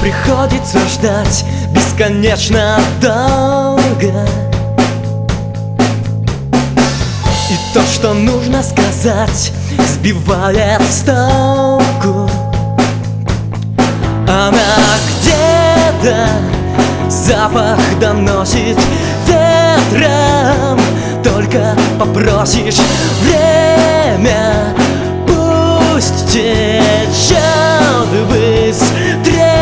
приходится ждать бесконечно долго. И то, что нужно сказать, сбивает с толку. Она где-то запах доносит ветром. Только попросишь время, пусть течет быстрее.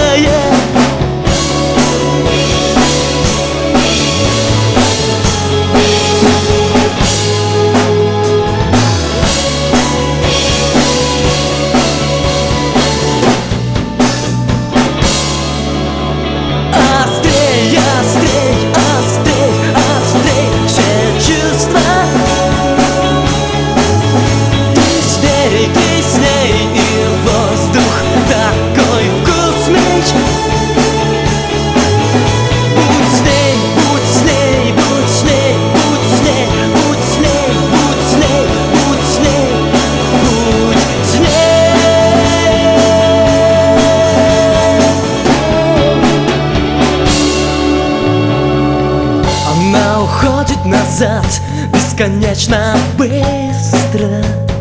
Уходит назад бесконечно быстро.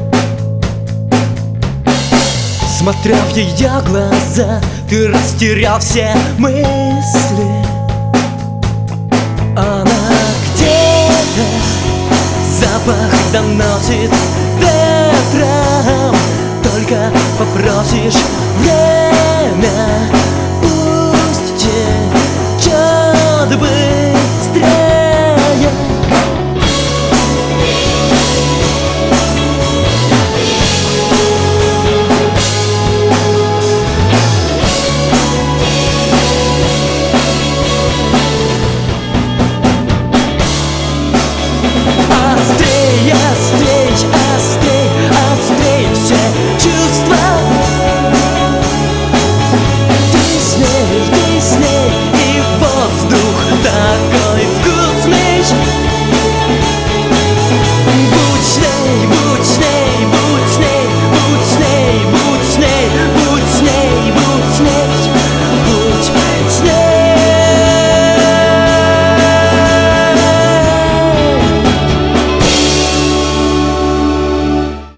Смотря в ее глаза, ты растерял все мысли. Она где-то запах доносит ветром. Только попросишь время,